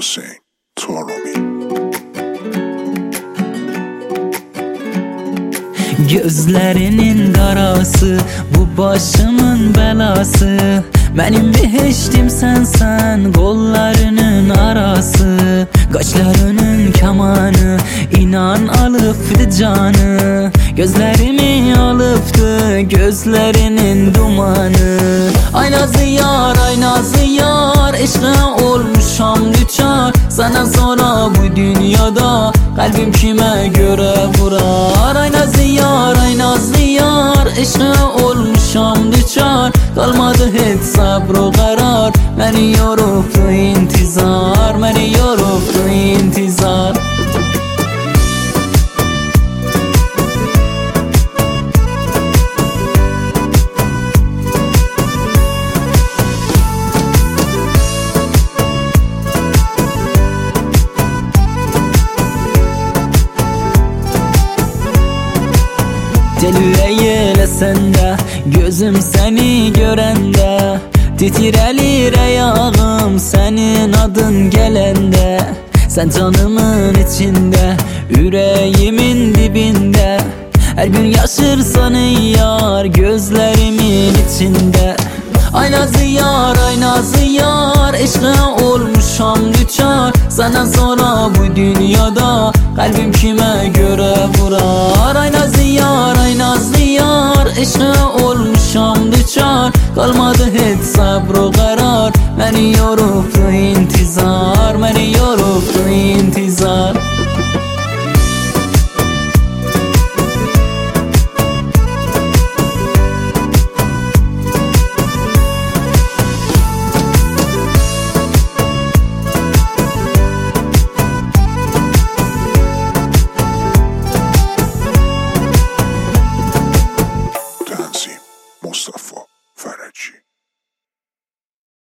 Hussein Toromi. Gözlerinin karası, bu başımın belası. Benim behiştim sensen, kollarının arası. Kaşlarının kemanı, inan alıptı canı. Gözlerimi alıptı, gözlerinin dumanı. Ay nazlı yar, ay nazlı yar, eşkına olmuşam düçar. Sana sonra bu dünyada kalbim kime göre vurar. Ay nazlı yar, ay nazlı yar, eşkına olmuşam düçar. Kalmadı hiç sabr karar, beni yoruptu intizar, beni yoruptu intizar. Telüye sende, gözüm seni görende. Titrelir ayağım senin adın gelende. Sen canımın içinde, yüreğimin dibinde. Her gün yaşırsan yar, gözlerimin içinde. Ay nazlı yar, ay nazlı yar, eşkına olmuşam düçar. Sana sonra bu dünyada kalbim kime göre vurar. Ay nazlı yar, ay nazlı yar, eşkına olmuşam düçar. Kalmadı hiç sabr karar, beni yoruptu intizar, beni yoruptu intizar. Mustafa